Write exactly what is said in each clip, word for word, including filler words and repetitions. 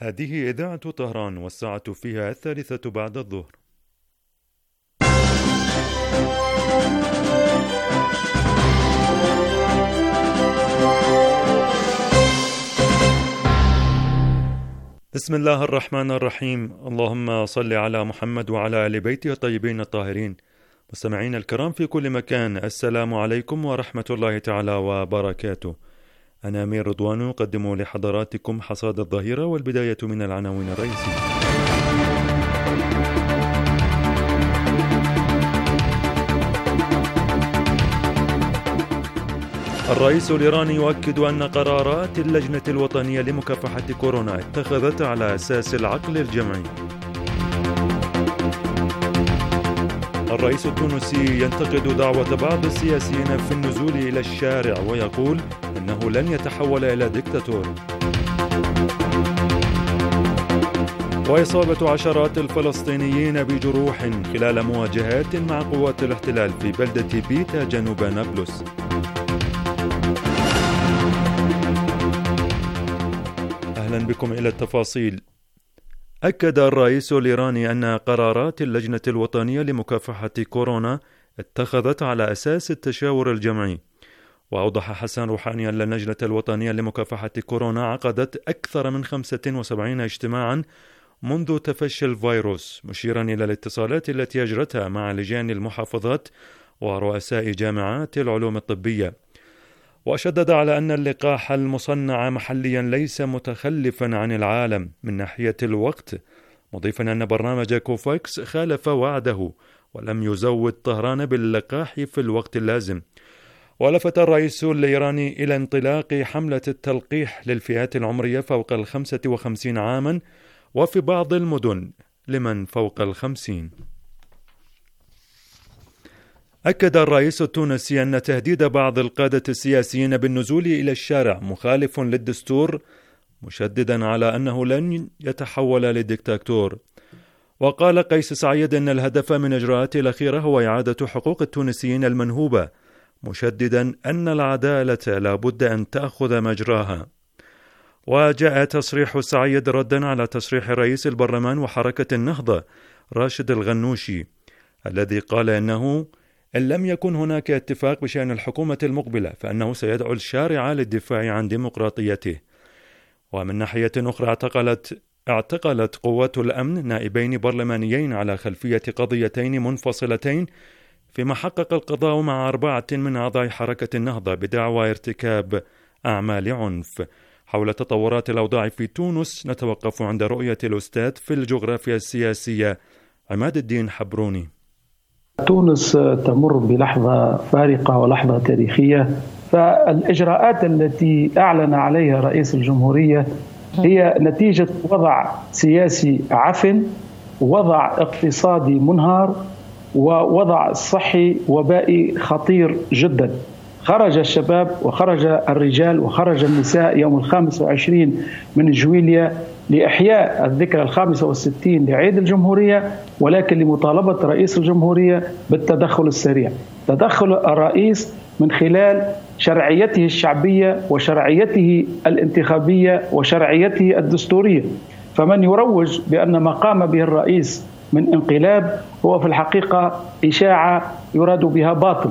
هذه إذاعة طهران والساعة فيها الثالثة بعد الظهر. بسم الله الرحمن الرحيم. اللهم صل على محمد وعلى آل بيته الطيبين الطاهرين. مستمعين الكرام في كل مكان، السلام عليكم ورحمة الله تعالى وبركاته. أنا أمير رضوان أقدم لحضراتكم حصاد الظهيرة، والبداية من العناوين الرئيسية. الرئيس الإيراني يؤكد أن قرارات اللجنة الوطنية لمكافحة كورونا اتخذت على أساس العقل الجمعي. الرئيس التونسي ينتقد دعوة بعض السياسيين في النزول إلى الشارع ويقول إنه لن يتحول إلى ديكتاتور. وإصابة عشرات الفلسطينيين بجروح خلال مواجهات مع قوات الاحتلال في بلدة بيتا جنوب نابلس. أهلا بكم إلى التفاصيل. أكد الرئيس الإيراني أن قرارات اللجنة الوطنية لمكافحة كورونا اتخذت على أساس التشاور الجمعي. وأوضح حسن روحاني أن اللجنة الوطنية لمكافحة كورونا عقدت أكثر من خمسة وسبعين اجتماعا منذ تفشي الفيروس، مشيرا إلى الاتصالات التي أجرتها مع لجان المحافظات ورؤساء جامعات العلوم الطبية. وشدد على أن اللقاح المصنع محليا ليس متخلفا عن العالم من ناحية الوقت، مضيفا أن برنامج كوفاكس خالف وعده ولم يزود طهران باللقاح في الوقت اللازم. ولفت الرئيس الإيراني إلى انطلاق حملة التلقيح للفئات العمرية فوق الخمسة وخمسين عاما وفي بعض المدن لمن فوق الخمسين. أكد الرئيس التونسي أن تهديد بعض القادة السياسيين بالنزول إلى الشارع مخالف للدستور، مشددا على أنه لن يتحول لديكتاتور. وقال قيس سعيد أن الهدف من الإجراءات الأخيرة هو إعادة حقوق التونسيين المنهوبة، مشددا أن العدالة لا بد أن تأخذ مجراها. وجاء تصريح سعيد ردا على تصريح رئيس البرلمان وحركة النهضة راشد الغنوشي، الذي قال أنه إن لم يكن هناك اتفاق بشأن الحكومة المقبلة فإنه سيدعو الشارع للدفاع عن ديمقراطيته. ومن ناحية أخرى اعتقلت اعتقلت قوات الأمن نائبين برلمانيين على خلفية قضيتين منفصلتين، فيما حقق القضاء مع أربعة من أعضاء حركة النهضة بدعوى ارتكاب أعمال عنف. حول تطورات الأوضاع في تونس نتوقف عند رؤية الأستاذ في الجغرافيا السياسية عماد الدين حبروني. تونس تمر بلحظة فارقة ولحظة تاريخية، فالإجراءات التي أعلن عليها رئيس الجمهورية هي نتيجة وضع سياسي عفن، وضع اقتصادي منهار، ووضع صحي وبائي خطير جدا. خرج الشباب وخرج الرجال وخرج النساء يوم الخامس والعشرين من جويليا لإحياء الذكرى الخامسة والستين لعيد الجمهورية، ولكن لمطالبة رئيس الجمهورية بالتدخل السريع. تدخل الرئيس من خلال شرعيته الشعبية وشرعيته الانتخابية وشرعيته الدستورية. فمن يروج بأن ما قام به الرئيس من انقلاب هو في الحقيقة إشاعة يراد بها باطل.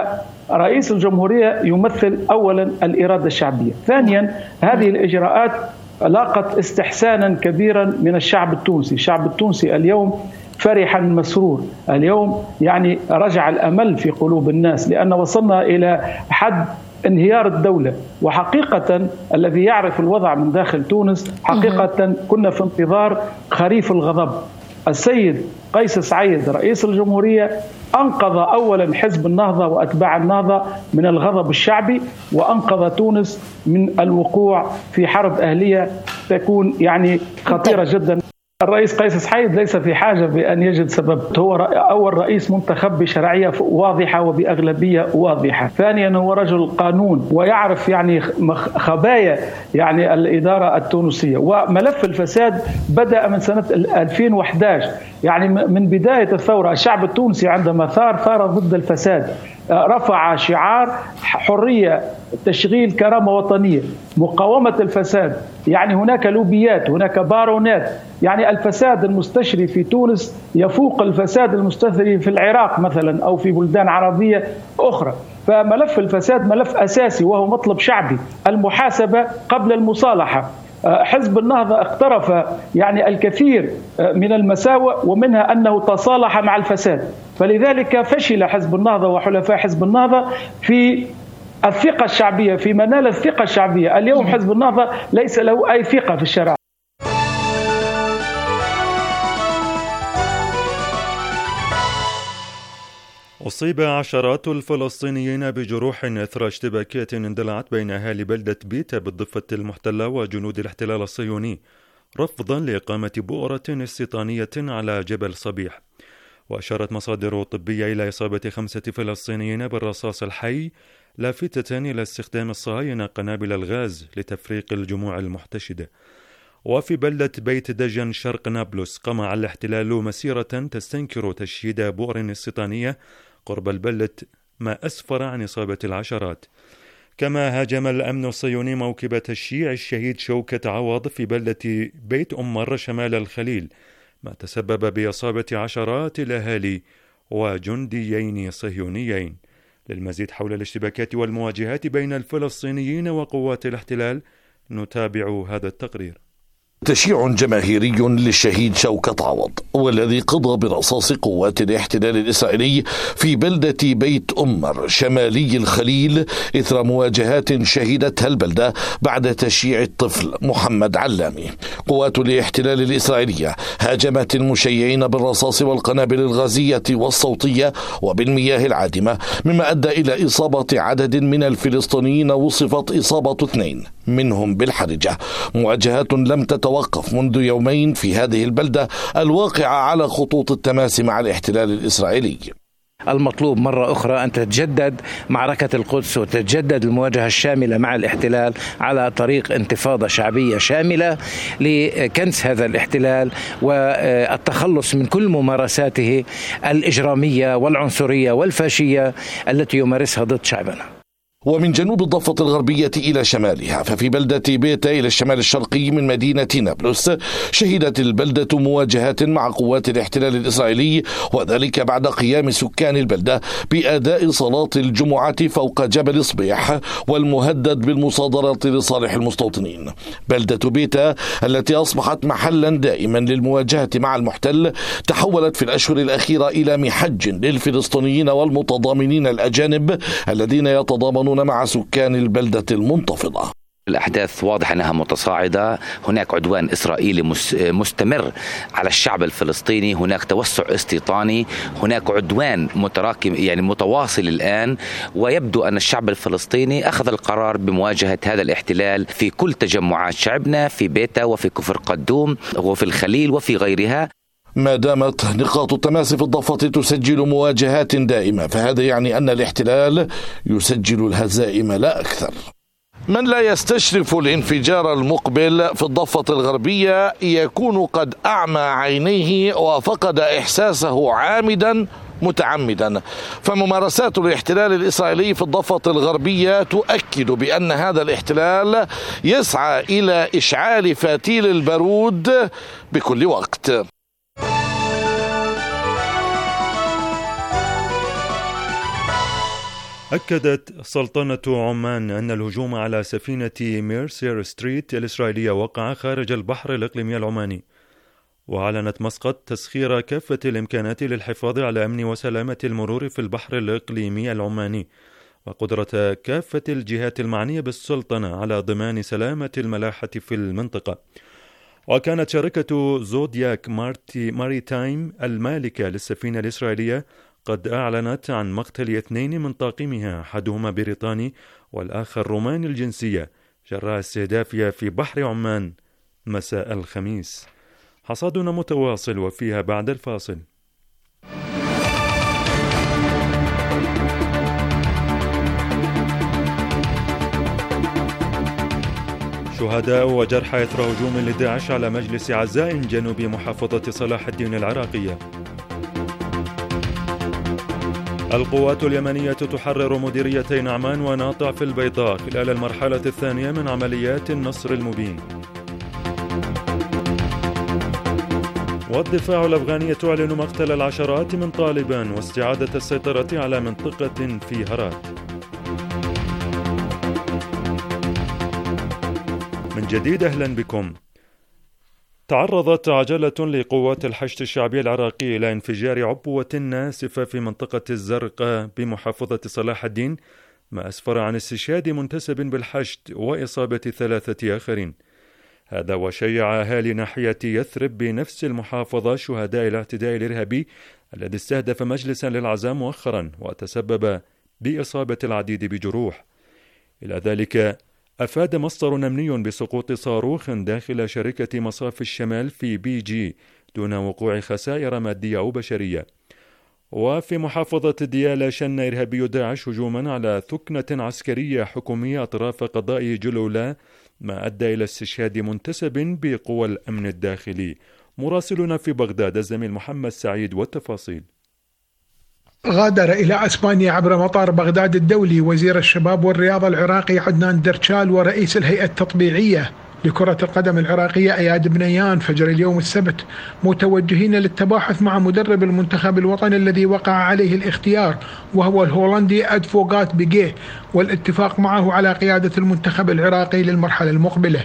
فرئيس الجمهورية يمثل أولا الإرادة الشعبية، ثانيا هذه الإجراءات لاقت استحسانا كبيرا من الشعب التونسي. الشعب التونسي اليوم فرحا مسرور، اليوم يعني رجع الأمل في قلوب الناس، لأن وصلنا إلى حد انهيار الدولة. وحقيقة الذي يعرف الوضع من داخل تونس حقيقة كنا في انتظار خريف الغضب. السيد قيس سعيد رئيس الجمهورية أنقذ أولا حزب النهضة وأتباع النهضة من الغضب الشعبي، وأنقذ تونس من الوقوع في حرب أهلية تكون يعني خطيرة جدا. الرئيس قيس سعيد ليس في حاجة بأن يجد سبب. هو أول رئيس منتخب بشرعية واضحة وبأغلبية واضحة. ثانيا هو رجل قانون ويعرف يعني خبايا يعني الإدارة التونسية. وملف الفساد بدأ من سنة ألفين وأحد عشر، يعني من بداية الثورة الشعب التونسي عندما ثار ثار ضد الفساد، رفع شعار حرية، تشغيل، كرامة وطنية، مقاومة الفساد. يعني هناك لوبيات، هناك بارونات، يعني الفساد المستشري في تونس يفوق الفساد المستثري في العراق مثلا أو في بلدان عربية أخرى. فملف الفساد ملف أساسي وهو مطلب شعبي، المحاسبة قبل المصالحة. حزب النهضة اقترف يعني الكثير من المساوئ ومنها أنه تصالح مع الفساد، فلذلك فشل حزب النهضة وحلفاء حزب النهضة في الثقة الشعبية، في منال الثقة الشعبية. اليوم حزب النهضة ليس له أي ثقة في الشارع. أصيب عشرات الفلسطينيين بجروح إثر اشتباكات اندلعت بين أهالي بلدة بيتا بالضفة المحتلة وجنود الاحتلال الصهيوني رفضا لإقامة بؤرة استيطانية على جبل صبيح. وأشارت مصادر طبية إلى إصابة خمسة فلسطينيين بالرصاص الحي، لافتة إلى استخدام الصهاينة قنابل الغاز لتفريق الجموع المحتشدة. وفي بلدة بيت دجن شرق نابلس قمع الاحتلال مسيرة تستنكر تشييد بؤر استيطانية قرب البلدة، ما أسفر عن إصابة العشرات. كما هاجم الأمن الصهيوني موكبة الشيعي الشهيد شوكة عوض في بلدة بيت أمر شمال الخليل، ما تسبب بإصابة عشرات الأهالي وجنديين صهيونيين. للمزيد حول الاشتباكات والمواجهات بين الفلسطينيين وقوات الاحتلال نتابع هذا التقرير. تشييع جماهيري للشهيد شوكة عوض والذي قضى برصاص قوات الاحتلال الإسرائيلي في بلدة بيت أمر شمالي الخليل إثر مواجهات شهدتها البلدة بعد تشييع الطفل محمد علامي. قوات الاحتلال الإسرائيلية هاجمت المشيعين بالرصاص والقنابل الغازية والصوتية وبالمياه العادمة، مما أدى إلى إصابة عدد من الفلسطينيين وصفت إصابة اثنين منهم بالحرجة. مواجهات لم تتوقف منذ يومين في هذه البلدة الواقعة على خطوط التماس مع الاحتلال الإسرائيلي. المطلوب مرة أخرى أن تتجدد معركة القدس وتتجدد المواجهة الشاملة مع الاحتلال على طريق انتفاضة شعبية شاملة لكنس هذا الاحتلال والتخلص من كل ممارساته الإجرامية والعنصرية والفاشية التي يمارسها ضد شعبنا. ومن جنوب الضفة الغربية إلى شمالها، ففي بلدة بيتا إلى الشمال الشرقي من مدينة نابلس شهدت البلدة مواجهات مع قوات الاحتلال الإسرائيلي، وذلك بعد قيام سكان البلدة بأداء صلاة الجمعة فوق جبل صبيح والمهدد بالمصادرة لصالح المستوطنين. بلدة بيتا التي أصبحت محلا دائما للمواجهة مع المحتل تحولت في الأشهر الأخيرة إلى محج للفلسطينيين والمتضامنين الأجانب الذين يتضامنون مع سكان البلدة المنتفضة. الأحداث واضح أنها متصاعدة، هناك عدوان إسرائيلي مستمر على الشعب الفلسطيني، هناك توسع استيطاني، هناك عدوان متراكم يعني متواصل الآن، ويبدو أن الشعب الفلسطيني أخذ القرار بمواجهة هذا الاحتلال في كل تجمعات شعبنا في بيتا وفي كفر قدوم وفي الخليل وفي غيرها. ما دامت نقاط التماس في الضفة تسجل مواجهات دائمة، فهذا يعني أن الاحتلال يسجل الهزائم لا أكثر. من لا يستشرف الانفجار المقبل في الضفة الغربية يكون قد أعمى عينيه وفقد إحساسه عامدا متعمدا. فممارسات الاحتلال الإسرائيلي في الضفة الغربية تؤكد بأن هذا الاحتلال يسعى إلى إشعال فتيل البارود بكل وقت. أكدت سلطنة عمان أن الهجوم على سفينة ميرسير ستريت الإسرائيلية وقع خارج البحر الإقليمي العماني. وأعلنت مسقط تسخير كافة الإمكانات للحفاظ على أمن وسلامة المرور في البحر الإقليمي العماني، وقدرة كافة الجهات المعنية بالسلطنة على ضمان سلامة الملاحة في المنطقة. وكانت شركة زودياك مارتي ماريتايم المالكة للسفينة الإسرائيلية قد أعلنت عن مقتل اثنين من طاقمها، أحدهما بريطاني والآخر روماني الجنسية، جراء استهدافها في بحر عمان مساء الخميس. حصادنا متواصل وفيها بعد الفاصل. شهداء وجرحى إثر هجوم لداعش على مجلس عزائم جنوب محافظة صلاح الدين العراقية. القوات اليمنية تحرر مديريتي نعمان وناطع في البيضاء خلال المرحلة الثانية من عمليات النصر المبين. والدفاع الأفغاني تعلن مقتل العشرات من طالبان واستعادة السيطرة على منطقة في هرات. من جديد أهلا بكم. تعرضت عجلة لقوات الحشد الشعبي العراقي إلى انفجار عبوة ناسفة في منطقة الزرقاء بمحافظة صلاح الدين، ما أسفر عن استشهاد منتسب بالحشد وإصابة ثلاثة آخرين. هذا وشيع أهالي ناحية يثرب بنفس المحافظة شهداء الاعتداء الإرهابي الذي استهدف مجلسا للعزاء مؤخرا وتسبب بإصابة العديد بجروح. إلى ذلك أفاد مصدر أمني بسقوط صاروخ داخل شركة مصاف الشمال في بي جي دون وقوع خسائر مادية أو بشرية. وفي محافظة ديالى شن إرهابي داعش هجوما على ثكنة عسكرية حكومية أطراف قضاء جلولة، ما أدى إلى استشهاد منتسب بقوى الأمن الداخلي. مراسلنا في بغداد الزميل محمد سعيد والتفاصيل. غادر إلى أسبانيا عبر مطار بغداد الدولي وزير الشباب والرياضة العراقي عدنان درتشال ورئيس الهيئة التطبيعية لكرة القدم العراقية أياد بنيان فجر اليوم السبت، متوجهين للتباحث مع مدرب المنتخب الوطني الذي وقع عليه الاختيار وهو الهولندي أدفوغات بيجيه، والاتفاق معه على قيادة المنتخب العراقي للمرحلة المقبلة.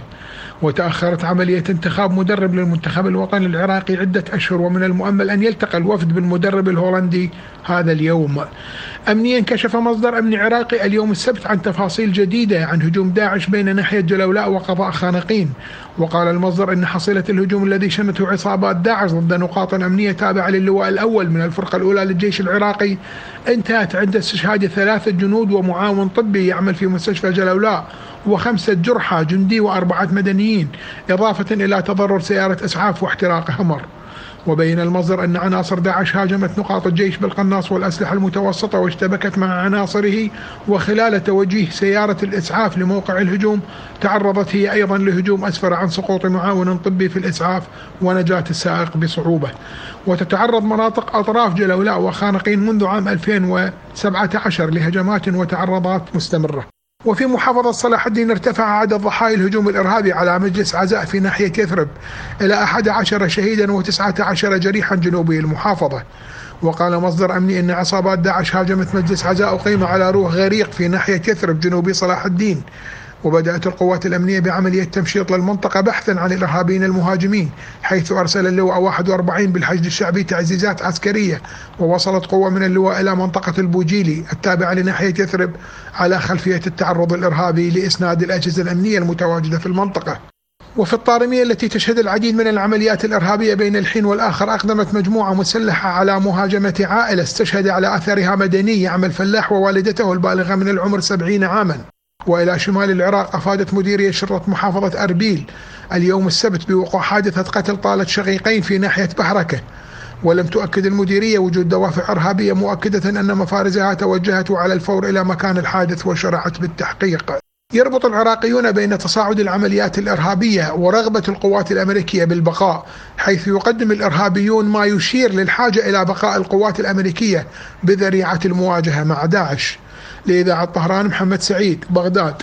وتأخرت عملية انتخاب مدرب للمنتخب الوطني العراقي عدة أشهر، ومن المؤمل أن يلتقي الوفد بالمدرب الهولندي هذا اليوم. أمنيا كشف مصدر أمني عراقي اليوم السبت عن تفاصيل جديدة عن هجوم داعش بين ناحية جلولاء وقضاء خانقين. وقال المصدر أن حصيلة الهجوم الذي شنته عصابات داعش ضد نقاط أمنية تابعة للواء الأول من الفرقة الأولى للجيش العراقي انتهت عند استشهاد ثلاثة جنود ومعاون طبي يعمل في مستشفى جلولاء وخمسة جرحى جندي وأربعة مدنيين، إضافة إلى تضرر سيارة إسعاف واحتراق همر. وبين المصدر أن عناصر داعش هاجمت نقاط الجيش بالقناص والأسلحة المتوسطة واشتبكت مع عناصره، وخلال توجيه سيارة الإسعاف لموقع الهجوم تعرضت هي أيضا لهجوم أسفر عن سقوط معاون طبي في الإسعاف ونجاة السائق بصعوبة. وتتعرض مناطق أطراف جلولاء وخانقين منذ عام ألفين وسبعة عشر لهجمات وتعرضات مستمرة. وفي محافظة صلاح الدين ارتفع عدد ضحايا الهجوم الإرهابي على مجلس عزاء في ناحية يثرب إلى أحد عشر شهيدا وتسعة عشر جريحا جنوبي المحافظة. وقال مصدر أمني أن عصابات داعش هاجمت مجلس عزاء أقيم على روح غريق في ناحية يثرب جنوبي صلاح الدين. وبدأت القوات الأمنية بعملية تمشيط للمنطقة بحثا عن الإرهابيين المهاجمين، حيث أرسل اللواء واحد وأربعين بالحشد الشعبي تعزيزات عسكرية، ووصلت قوة من اللواء إلى منطقة البوجيلي التابعة لناحية يثرب على خلفية التعرض الإرهابي لإسناد الأجهزة الأمنية المتواجدة في المنطقة. وفي الطارمية التي تشهد العديد من العمليات الإرهابية بين الحين والآخر، أقدمت مجموعة مسلحة على مهاجمة عائلة استشهد على أثرها مدني يعمل فلاح ووالدته البالغة من العمر سبعين عاما. وإلى شمال العراق أفادت مديرية شرطة محافظة أربيل اليوم السبت بوقوع حادثة قتل طالة شقيقين في ناحية بحركة. ولم تؤكد المديرية وجود دوافع إرهابية، مؤكدة أن مفارزها توجهت على الفور إلى مكان الحادث وشرعت بالتحقيق. يربط العراقيون بين تصاعد العمليات الإرهابية ورغبة القوات الأمريكية بالبقاء، حيث يقدم الإرهابيون ما يشير للحاجة إلى بقاء القوات الأمريكية بذريعة المواجهة مع داعش. لإذاعة طهران محمد سعيد، بغداد.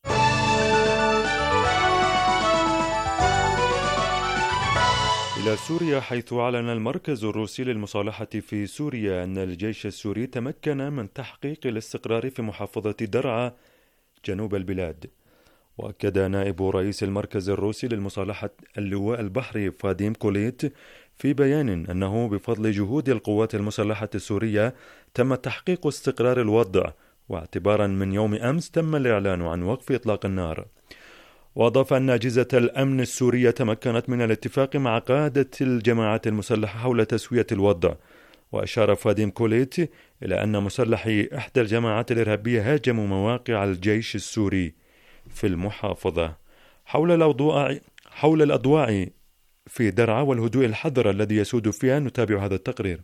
إلى سوريا، حيث أعلن المركز الروسي للمصالحة في سوريا أن الجيش السوري تمكن من تحقيق الاستقرار في محافظة درعا جنوب البلاد. وأكد نائب رئيس المركز الروسي للمصالحة اللواء البحري فاديم كوليت في بيان أنه بفضل جهود القوات المسلحة السورية تم تحقيق استقرار الوضع، واعتبارا من يوم أمس تم الإعلان عن وقف إطلاق النار. وأضاف أن أجهزة الأمن السورية تمكنت من الاتفاق مع قادة الجماعات المسلحة حول تسوية الوضع. وأشار فاديم كوليت إلى أن مسلحي إحدى الجماعات الإرهابية هاجموا مواقع الجيش السوري في المحافظة. حول الأضواء حول الأضواء في درعا والهدوء الحذر الذي يسود فيها؟ نتابع هذا التقرير.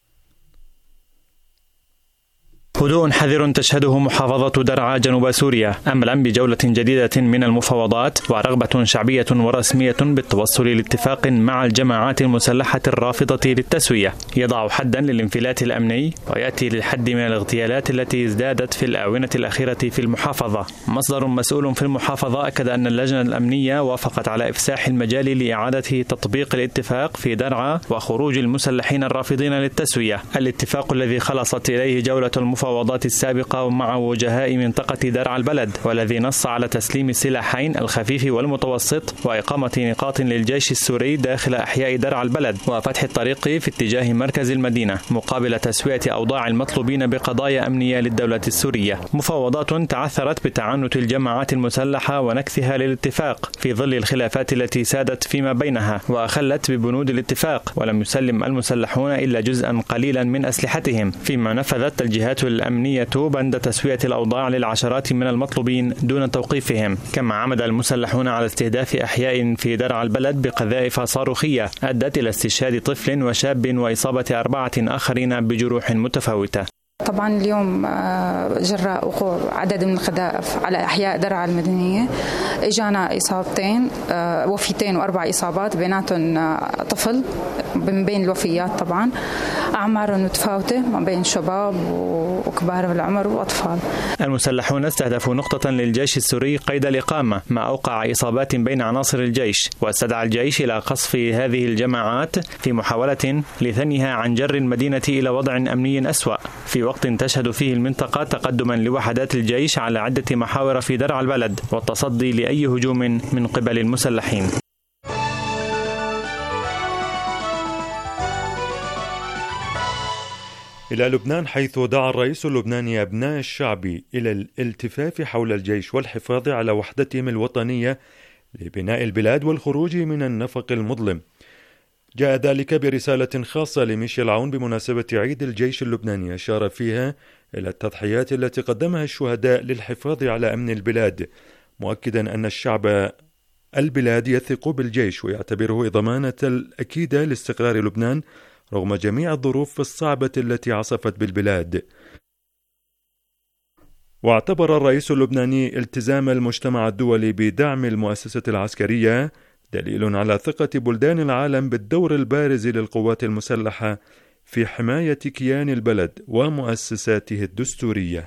هدوء حذر تشهده محافظة درعا جنوب سوريا أملا بجولة جديدة من المفاوضات ورغبة شعبية ورسمية بالتوصل لاتفاق مع الجماعات المسلحة الرافضة للتسوية يضع حدا للانفلات الأمني ويأتي للحد من الاغتيالات التي ازدادت في الآونة الأخيرة في المحافظة. مصدر مسؤول في المحافظة أكد أن اللجنة الأمنية وافقت على إفساح المجال لإعادة تطبيق الاتفاق في درعا وخروج المسلحين الرافضين للتسوية، الاتفاق الذي خلصت إليه جولة المفاوضات المفاوضات السابقة مع وجهاء منطقة درعا البلد، والذي نص على تسليم السلاحين الخفيف والمتوسط وإقامة نقاط للجيش السوري داخل أحياء درعا البلد وفتح الطريق في اتجاه مركز المدينة مقابل تسوية أوضاع المطلوبين بقضايا أمنية للدولة السورية. مفاوضات تعثرت بتعنت الجماعات المسلحة ونكثها للاتفاق في ظل الخلافات التي سادت فيما بينها، وأخلت ببنود الاتفاق، ولم يسلم المسلحون إلا جزءا قليلا من أسلحتهم، فيما نفذت الجهات الأمنية بند تسوية الأوضاع للعشرات من المطلوبين دون توقيفهم. كما عمد المسلحون على استهداف أحياء في درعا البلد بقذائف صاروخية أدت إلى استشهاد طفل وشاب وإصابة أربعة آخرين بجروح متفاوتة. طبعا اليوم جراء وقوع عدد من القذائف على أحياء درعا المدنية اجانا إصابتين، وفيتين وأربع إصابات، بيناتهم طفل. من بين الوفيات طبعا أعمارهم متفاوتة ما بين شباب وكبار العمر وأطفال. المسلحون استهدفوا نقطة للجيش السوري قيد الإقامة، ما أوقع إصابات بين عناصر الجيش، واستدعى الجيش إلى قصف هذه الجماعات في محاولة لثنيها عن جر المدينة إلى وضع أمني أسوأ، في وقت تشهد فيه المنطقة تقدما لوحدات الجيش على عدة محاور في درعا البلد والتصدي لأي هجوم من قبل المسلحين. إلى لبنان، حيث دعا الرئيس اللبناني أبناء الشعب إلى الالتفاف حول الجيش والحفاظ على وحدتهم الوطنية لبناء البلاد والخروج من النفق المظلم. جاء ذلك برسالة خاصة لميشيل عون بمناسبة عيد الجيش اللبناني، أشار فيها إلى التضحيات التي قدمها الشهداء للحفاظ على أمن البلاد، مؤكدا أن الشعب البلاد يثق بالجيش ويعتبره ضمانة الأكيدة لاستقرار لبنان رغم جميع الظروف الصعبة التي عصفت بالبلاد. واعتبر الرئيس اللبناني التزام المجتمع الدولي بدعم المؤسسة العسكرية دليل على ثقة بلدان العالم بالدور البارز للقوات المسلحة في حماية كيان البلد ومؤسساته الدستورية.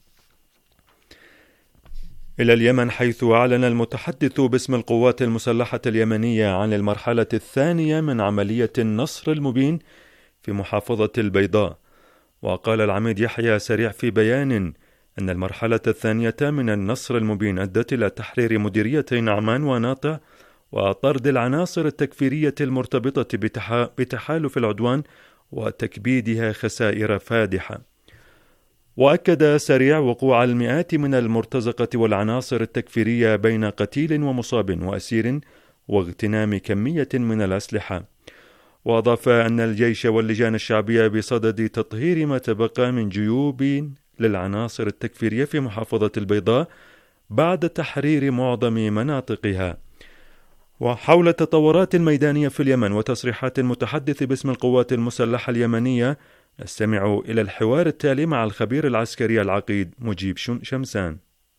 إلى اليمن، حيث أعلن المتحدث باسم القوات المسلحة اليمنية عن المرحلة الثانية من عملية النصر المبين في محافظة البيضاء. وقال العميد يحيى سريع في بيان أن المرحلة الثانية من النصر المبين أدت إلى تحرير مديريتي نعمان وناطع وطرد العناصر التكفيرية المرتبطة بتحالف العدوان وتكبيدها خسائر فادحة. وأكد سريع وقوع المئات من المرتزقة والعناصر التكفيرية بين قتيل ومصاب وأسير واغتنام كمية من الأسلحة. وأضاف أن الجيش واللجان الشعبية بصدد تطهير ما تبقى من جيوب للعناصر التكفيرية في محافظة البيضاء بعد تحرير معظم مناطقها. وحول التطورات الميدانية في اليمن وتصريحات المتحدث باسم القوات المسلحة اليمنية، نستمع إلى الحوار التالي مع الخبير العسكري العقيد مجيب شمسان.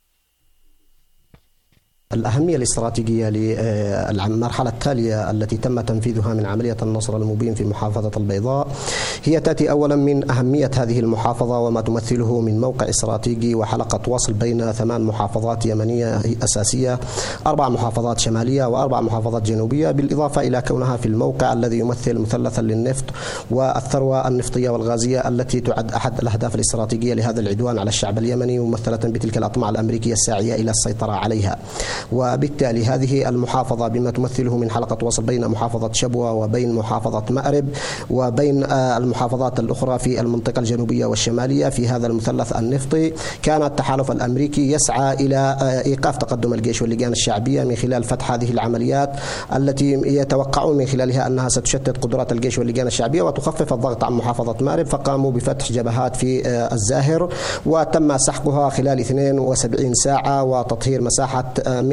الأهمية الاستراتيجية للمرحلة التالية التي تم تنفيذها من عملية النصر المبين في محافظة البيضاء هي تأتي أولا من أهمية هذه المحافظة وما تمثله من موقع استراتيجي وحلقة وصل بين ثمان محافظات يمنية أساسية، أربع محافظات شمالية وأربع محافظات جنوبية، بالإضافة إلى كونها في الموقع الذي يمثل مثلثا للنفط والثروة النفطية والغازية التي تعد أحد الأهداف الاستراتيجية لهذا العدوان على الشعب اليمني، ممثلة بتلك الأطماع الأمريكية الساعية إلى السيطرة عليها. وبالتالي هذه المحافظة بما تمثله من حلقة وصل بين محافظة شبوة وبين محافظة مأرب وبين المحافظات الأخرى في المنطقة الجنوبية والشمالية في هذا المثلث النفطي، كان التحالف الأمريكي يسعى إلى إيقاف تقدم الجيش واللجان الشعبية من خلال فتح هذه العمليات التي يتوقعون من خلالها أنها ستشتت قدرات الجيش واللجان الشعبية وتخفف الضغط عن محافظة مأرب، فقاموا بفتح جبهات في الزاهر وتم سحقها خلال اثنين وسبعين ساعة وتطهير مساحة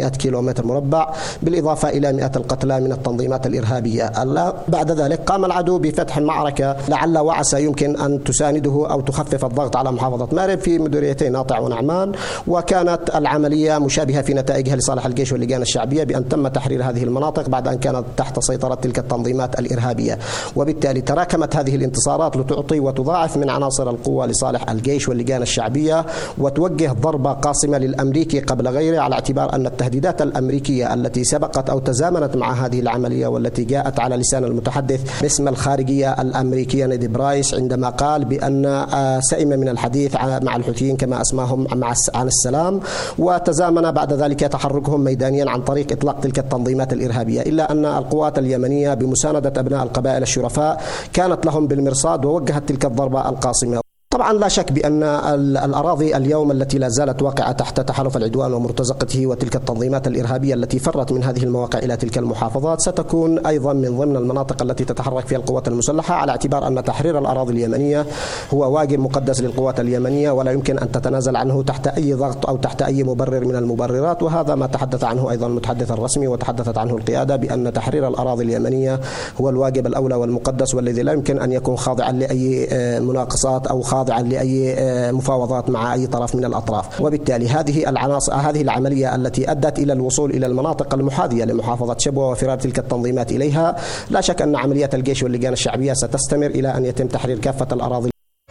مئة كيلومتر مربع، بالإضافة إلى مئة القتلى من التنظيمات الإرهابية. بعد ذلك قام العدو بفتح معركة لعل وعسى يمكن أن تسانده أو تخفف الضغط على محافظة مأرب في مديريتي ناطع ونعمان، وكانت العملية مشابهة في نتائجها لصالح الجيش واللجان الشعبية بأن تم تحرير هذه المناطق بعد أن كانت تحت سيطرة تلك التنظيمات الإرهابية. وبالتالي تراكمت هذه الانتصارات لتعطي وتضاعف من عناصر القوة لصالح الجيش واللجان الشعبية، وتوجه ضربة قاصمة للأمريكي قبل غيره، على اعتبار أن التهديدات الأمريكية التي سبقت أو تزامنت مع هذه العملية والتي جاءت على لسان المتحدث باسم الخارجية الأمريكية نيد برايس عندما قال بأن سئم من الحديث مع الحوثيين كما أسماهم مع عن السلام، وتزامن بعد ذلك تحركهم ميدانيا عن طريق إطلاق تلك التنظيمات الإرهابية. إلا أن القوات اليمنية بمساندة أبناء القبائل الشرفاء كانت لهم بالمرصاد ووجهت تلك الضربة القاصمة. طبعا لا شك بأن الأراضي اليوم التي لا زالت واقعة تحت تحالف العدوان ومرتزقته وتلك التنظيمات الإرهابية التي فرت من هذه المواقع إلى تلك المحافظات ستكون أيضا من ضمن المناطق التي تتحرك فيها القوات المسلحة، على اعتبار أن تحرير الأراضي اليمنية هو واجب مقدس للقوات اليمنية ولا يمكن أن تتنازل عنه تحت أي ضغط أو تحت أي مبرر من المبررات. وهذا ما تحدث عنه أيضا المتحدث الرسمي وتحدثت عنه القيادة، بأن تحرير الأراضي اليمنية هو الواجب الأولى والمقدس والذي لا يمكن أن يكون خاضعا لأي مناقصات أو خاضعا لأي مفاوضات مع أي طرف من الأطراف. وبالتالي هذه العناصر هذه العملية التي أدت إلى الوصول إلى المناطق المحاذية لمحافظة شبوة وفرار تلك التنظيمات إليها، لا شك أن عمليات الجيش واللجان الشعبية ستستمر إلى أن يتم تحرير كافة الأراضي.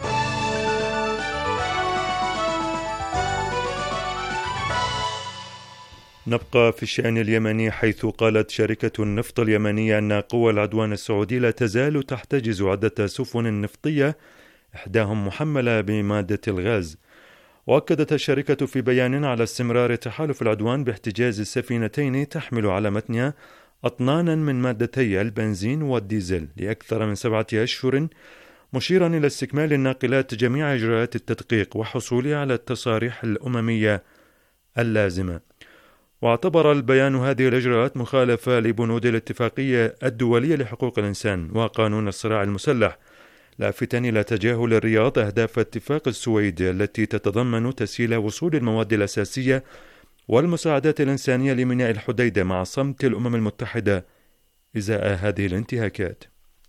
نبقى في الشأن اليمني، حيث قالت شركة النفط اليمنية أن قوى العدوان السعودي لا تزال تحتجز عدة سفن نفطية إحداهم محملة بمادة الغاز. وأكدت الشركة في بيان على استمرار تحالف العدوان باحتجاز سفينتين تحمل على متنها أطنانا من مادتي البنزين والديزل لأكثر من سبعة أشهر، مشيرا إلى استكمال الناقلات جميع إجراءات التدقيق وحصولها على التصاريح الأممية اللازمة. واعتبر البيان هذه الإجراءات مخالفة لبنود الاتفاقية الدولية لحقوق الإنسان وقانون الصراع المسلح، لافتا إلى تجاهل الرياض أهداف اتفاق السويد التي تتضمن تسهيل وصول المواد الأساسية والمساعدات الإنسانية لميناء الحديدة مع صمت الأمم المتحدة إزاء هذه الانتهاكات.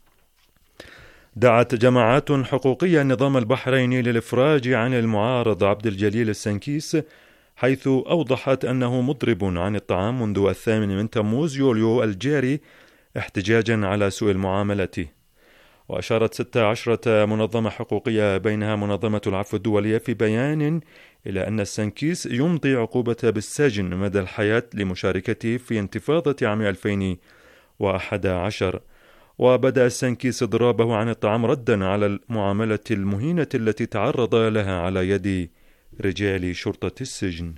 دعت جماعات حقوقية النظام البحريني للإفراج عن المعارض عبد الجليل السنكيس، حيث أوضحت أنه مضرب عن الطعام منذ الثامن من تموز يوليو الجاري احتجاجا على سوء المعاملة. وأشارت ستة عشرة منظمة حقوقية بينها منظمة العفو الدولية في بيان إلى أن السنكيس يمضي عقوبة بالسجن مدى الحياة لمشاركته في انتفاضة عام ألفين وأحد عشر. وبدأ السنكيس إضرابه عن الطعام ردا على المعاملة المهينة التي تعرض لها على يد رجال شرطة السجن.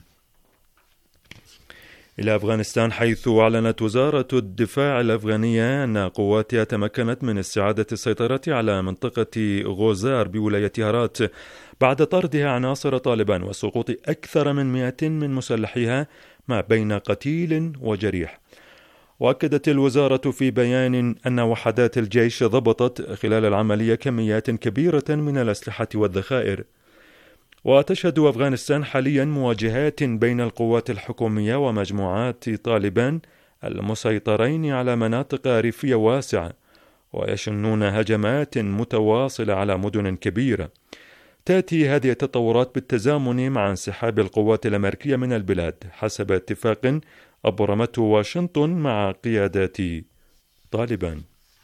إلى أفغانستان، حيث أعلنت وزارة الدفاع الأفغانية أن قواتها تمكنت من استعادة السيطرة على منطقة غوزار بولاية هرات بعد طردها عناصر طالبان وسقوط أكثر من مئة من مسلحيها ما بين قتيل وجريح. وأكدت الوزارة في بيان أن وحدات الجيش ضبطت خلال العملية كميات كبيرة من الأسلحة والذخائر. وتشهد أفغانستان حاليا مواجهات بين القوات الحكومية ومجموعات طالبان المسيطرين على مناطق ريفية واسعة، ويشنون هجمات متواصلة على مدن كبيرة. تأتي هذه التطورات بالتزامن مع انسحاب القوات الأمريكية من البلاد حسب اتفاق أبرمته واشنطن مع قيادات طالبان.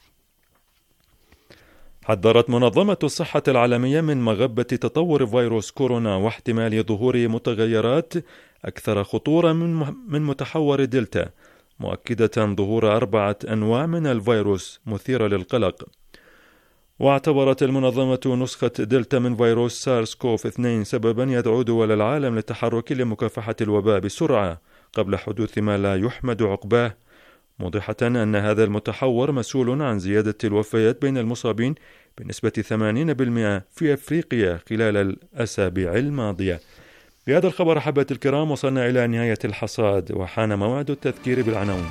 حذرت منظمة الصحة العالمية من مغبة تطور فيروس كورونا واحتمال ظهور متغيرات أكثر خطورة من متحور دلتا، مؤكدة ظهور أربعة أنواع من الفيروس مثيرة للقلق. واعتبرت المنظمة نسخة دلتا من فيروس سارس كوف اثنين سببا يدعو دول العالم للتحرك لمكافحة الوباء بسرعة قبل حدوث ما لا يحمد عقباه، موضحة أن هذا المتحور مسؤول عن زيادة الوفيات بين المصابين بنسبة ثمانين بالمئة في أفريقيا خلال الأسابيع الماضية. بهذا الخبر أحبتي الكرام وصلنا إلى نهاية الحصاد، وحان موعد التذكير بالعناوين.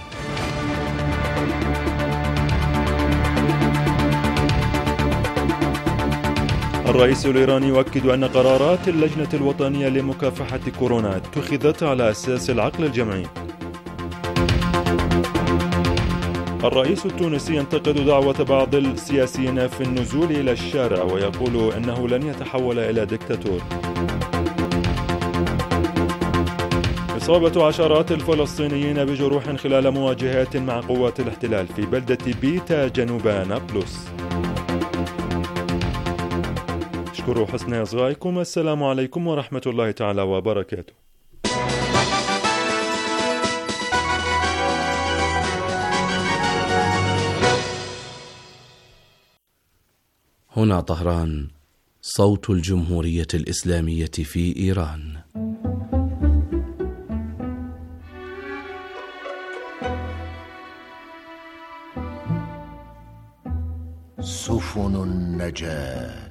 الرئيس الإيراني يؤكد أن قرارات اللجنة الوطنية لمكافحة كورونا اتخذت على أساس العقل الجمعي. الرئيس التونسي ينتقد دعوة بعض السياسيين في النزول إلى الشارع ويقول أنه لن يتحول إلى ديكتاتور. إصابة عشرات الفلسطينيين بجروح خلال مواجهات مع قوات الاحتلال في بلدة بيتا جنوب نابلس. اشكروا حسن إصغائكم. السلام عليكم ورحمة الله تعالى وبركاته. هنا طهران، صوت الجمهورية الإسلامية في إيران. سفن النجاة.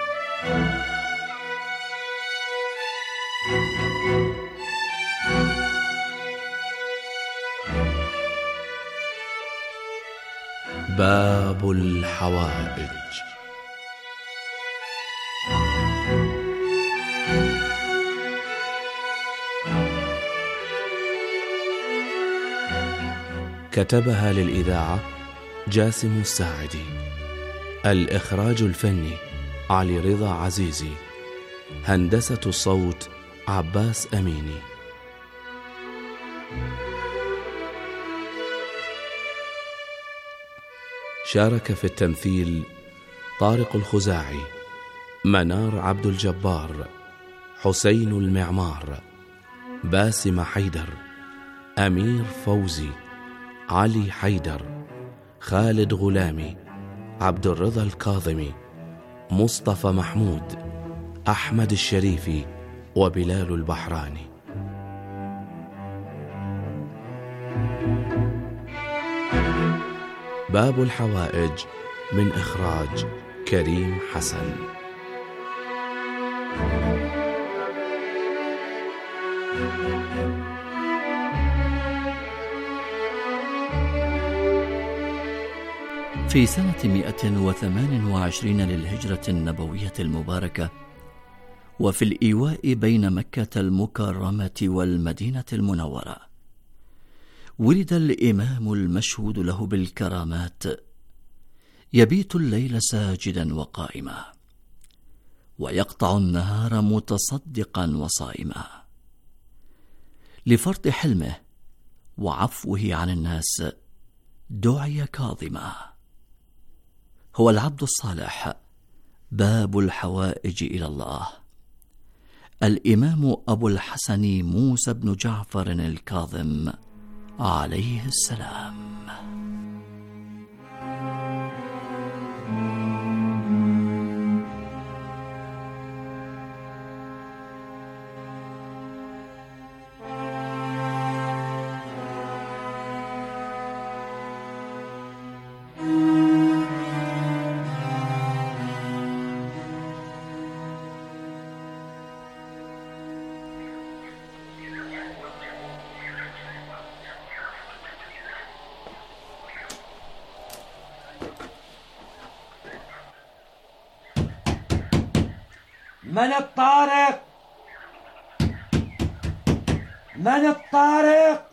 باب الحوائج. كتبها للإذاعة جاسم الساعدي. الإخراج الفني علي رضا عزيزي. هندسة الصوت عباس أميني. شارك في التمثيل طارق الخزاعي، منار عبد الجبار، حسين المعمار، باسم حيدر، أمير فوزي، علي حيدر، خالد غلامي، عبد الرضا الكاظمي، مصطفى محمود، أحمد الشريفي، وبلال البحراني. باب الحوائج من إخراج كريم حسن. في سنة مئة وثمان وعشرين للهجرة النبوية المباركة، وفي الإيواء بين مكة المكرمة والمدينة المنورة، ولد الإمام المشهود له بالكرامات، يبيت الليل ساجدا وقائما، ويقطع النهار متصدقا وصائما، لفرط حلمه وعفوه عن الناس دعي كاظما. هو العبد الصالح، باب الحوائج إلى الله، الإمام أبو الحسن موسى بن جعفر الكاظم عليه السلام. من الطارق؟ من الطارق؟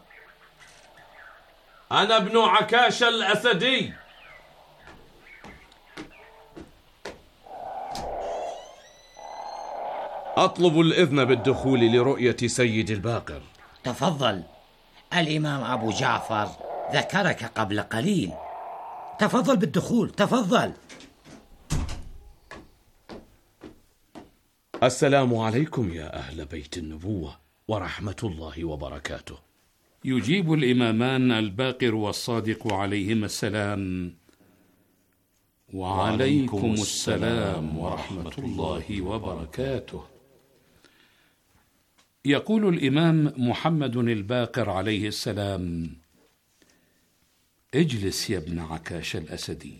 أنا ابن عكاشة الأسدي. أطلب الإذن بالدخول لرؤية سيد الباقر. تفضل، الإمام أبو جعفر ذكرك قبل قليل. تفضل بالدخول، تفضل. السلام عليكم يا أهل بيت النبوة ورحمة الله وبركاته. يجيب الإمامان الباقر والصادق عليهما السلام. وعليكم السلام ورحمة الله وبركاته. يقول الإمام محمد الباقر عليه السلام: اجلس يا ابن عكاشة الأسدي.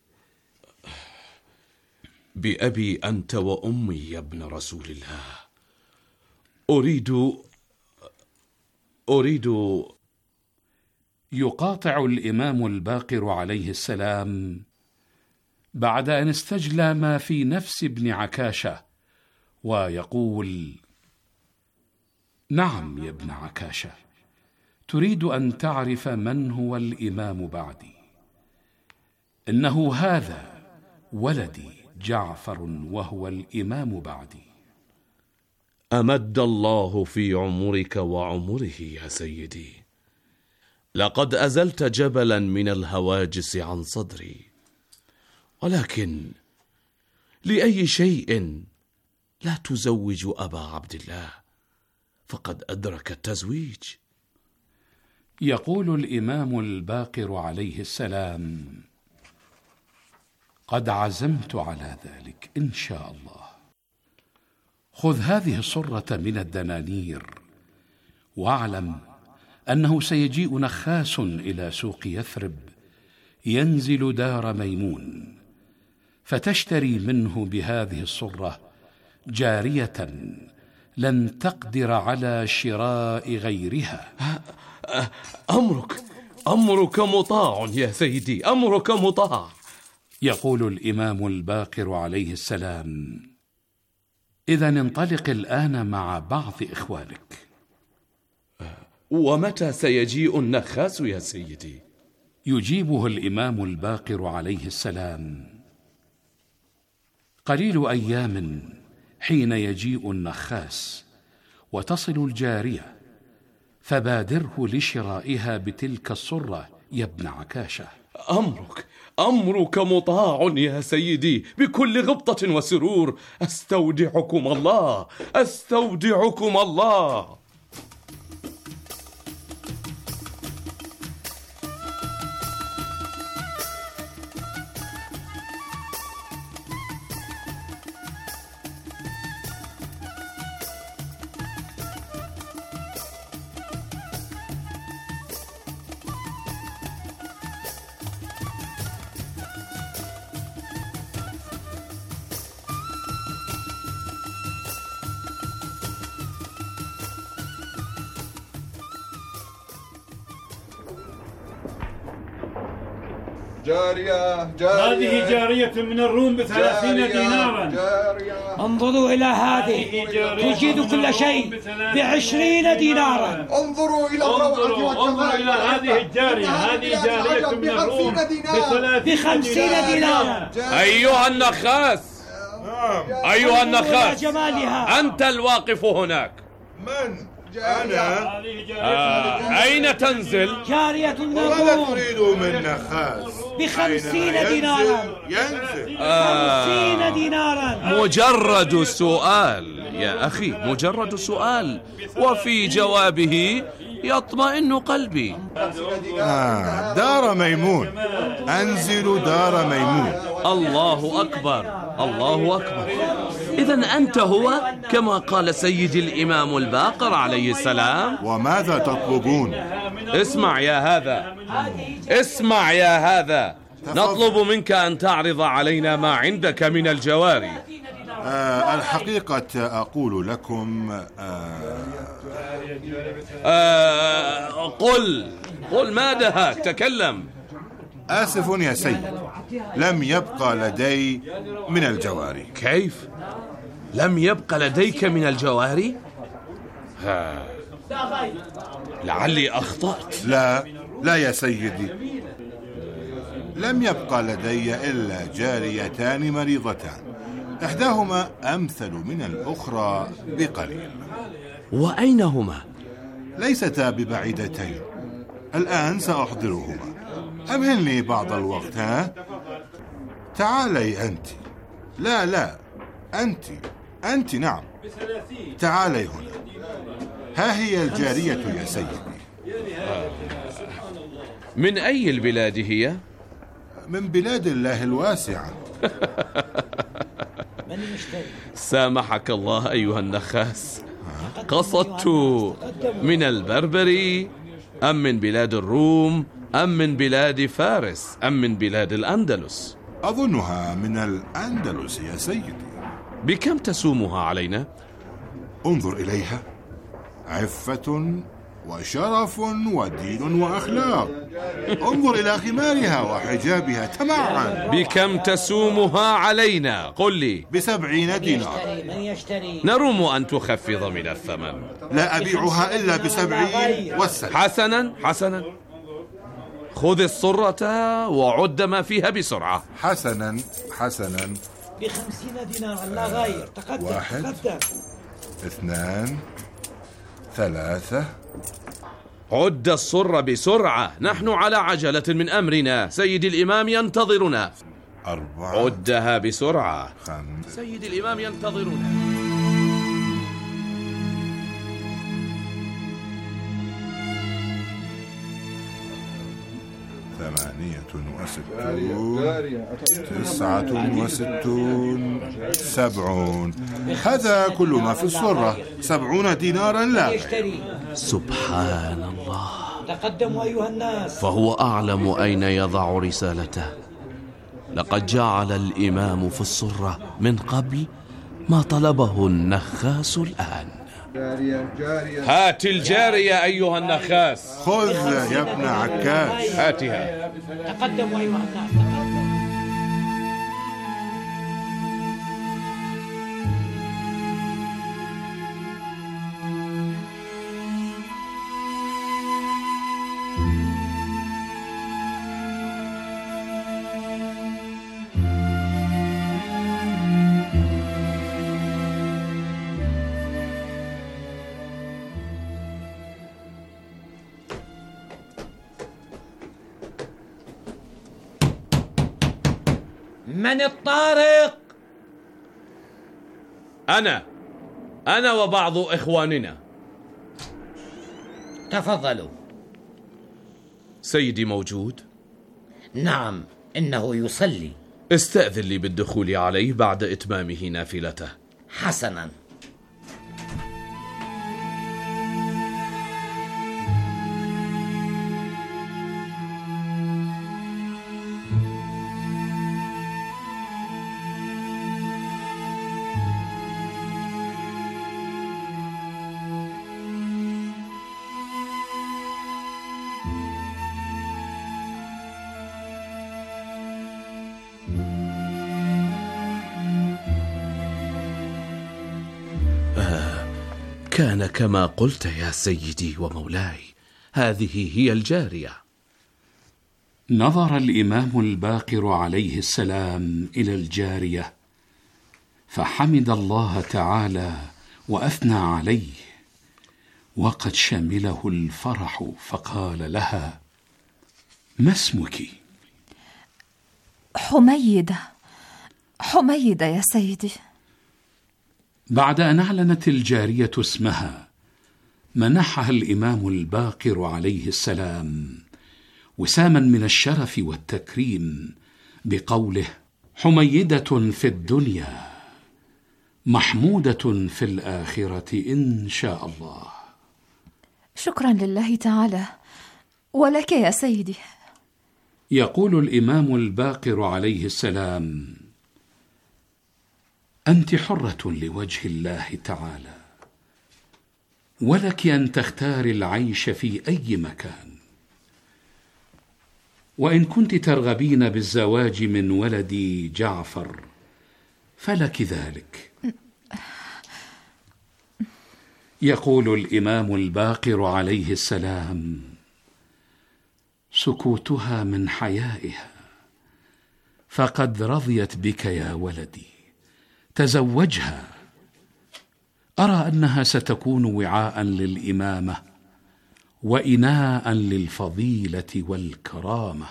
بأبي أنت وأمي يا ابن رسول الله، أريد أريد يقاطع الإمام الباقر عليه السلام بعد أن استجلى ما في نفس ابن عكاشة ويقول: نعم يا ابن عكاشة، تريد أن تعرف من هو الإمام بعدي. إنه هذا ولدي جعفر وهو الإمام بعدي. أمد الله في عمرك وعمره يا سيدي. لقد أزلت جبلا من الهواجس عن صدري، ولكن لأي شيء لا تزوج أبا عبد الله فقد أدرك التزويج؟ يقول الإمام الباقر عليه السلام: قد عزمت على ذلك إن شاء الله. خذ هذه الصرة من الدنانير، واعلم أنه سيجيء نخاس إلى سوق يثرب ينزل دار ميمون، فتشتري منه بهذه الصرة جارية لن تقدر على شراء غيرها. أمرك أمرك مطاع يا سيدي، أمرك مطاع. يقول الإمام الباقر عليه السلام: إذن انطلق الآن مع بعض إخوانك. ومتى سيجيء النخاس يا سيدي؟ يجيبه الإمام الباقر عليه السلام: قليل أيام حين يجيء النخاس وتصل الجارية، فبادره لشرائها بتلك الصرة يا ابن عكاشة. أمرك أمرك مطاع يا سيدي بكل غبطة وسرور. أستودعكم الله أستودعكم الله. جارية جارية هذه جارية من الروم بثلاثين دينارا. جارية. انظروا إلى هذه تجيد كل شيء بعشرين دينارا. انظروا إلى الروعة والجمال. إلى هذه الجارية، هذه جارية من الروم بخمسين دينارا. أيها النخاس، أيها النخاس، جمالها. أنت الواقف هناك. من؟ أنا؟ آه. أين تنزل؟ جارية من ولا الروم. تريدوا من نخاس؟ بخمسين دينارا. ينزل آه. خمسين دينارا. مجرد سؤال يا أخي، مجرد سؤال، وفي جوابه يطمئن قلبي. آه. دار ميمون، أنزل دار ميمون. الله أكبر الله أكبر. إذن أنت هو كما قال سيدي الإمام الباقر عليه السلام. وماذا تطلبون؟ اسمع يا هذا، اسمع يا هذا، نطلب منك أن تعرض علينا ما عندك من الجواري. آه الحقيقة أقول لكم آه آه قل قل ما دهاك، تكلم. آسف يا سيد، لم يبقى لدي من الجواري. كيف؟ لم يبقى لديك من الجواري؟ ها. لعلي أخطأت. لا لا يا سيدي، لم يبقى لدي إلا جاريتان مريضتان، إحداهما أمثل من الأخرى بقليل. وأين هما؟ ليستا ببعيدتين، الآن سأحضرهما. أمهلني بعض الوقت. ها؟ تعالي أنت. لا لا أنت أنت نعم، تعالي هنا. ها هي الجارية يا سيدي. من أي البلاد هي؟ من بلاد الله الواسعة. سامحك الله أيها النخاس، قصدت من البربر أم من بلاد الروم أم من بلاد فارس أم من بلاد الأندلس؟ أظنها من الأندلس يا سيدي. بكم تسومها علينا؟ انظر إليها، عفة وشرف ودين وأخلاق. انظر إلى خمارها وحجابها تمعا. بكم تسومها علينا؟ قل لي. بسبعين دينار. نروم أن تخفض من الثمن. لا أبيعها إلا بسبعين والسلام. حسنا حسنا، خذ الصرة وعد ما فيها بسرعة. حسنا حسنا. بخمسين دينارا لا غير. تقدم. واحد تقدم. اثنان ثلاثة. عد الصرة بسرعة، نحن على عجلة من أمرنا، سيد الإمام ينتظرنا. أربعة. عدها بسرعة. خمسة. سيد الإمام ينتظرنا. ثمانية وستون. تسعة وستون. سبعون. هذا كل ما في الصرة. سبعون دينارا لا غير. سبحان الله. تقدموا أيها الناس. فهو أعلم أين يضع رسالته. لقد جعل الإمام في الصرة من قبل ما طلبه النخاس الآن. جارية جارية. هات الجارية أيها النخاس. خذ يا ابن عكاش. هاتها. تقدموا أيها الناس. تقدموا. من الطارق؟ أنا أنا وبعض إخواننا. تفضلوا. سيدي موجود؟ نعم، إنه يصلي. استأذن لي بالدخول عليه بعد إتمامه نافلته. حسنا. كان كما قلت يا سيدي ومولاي، هذه هي الجارية. نظر الإمام الباقر عليه السلام إلى الجارية فحمد الله تعالى وأثنى عليه، وقد شمله الفرح فقال لها: ما اسمك؟ حميدة. حميدة يا سيدي. بعد أن أعلنت الجارية اسمها منحها الإمام الباقر عليه السلام وساما من الشرف والتكريم بقوله: حميدة في الدنيا محمودة في الآخرة إن شاء الله. شكرا لله تعالى، ولك يا سيدي. يقول الإمام الباقر عليه السلام: أنت حرة لوجه الله تعالى، ولك أن تختاري العيش في أي مكان، وإن كنت ترغبين بالزواج من ولدي جعفر فلك ذلك. يقول الإمام الباقر عليه السلام: سكوتها من حيائها، فقد رضيت بك يا ولدي، تزوجها. أرى أنها ستكون وعاء للإمامة وإناء للفضيلة والكرامة.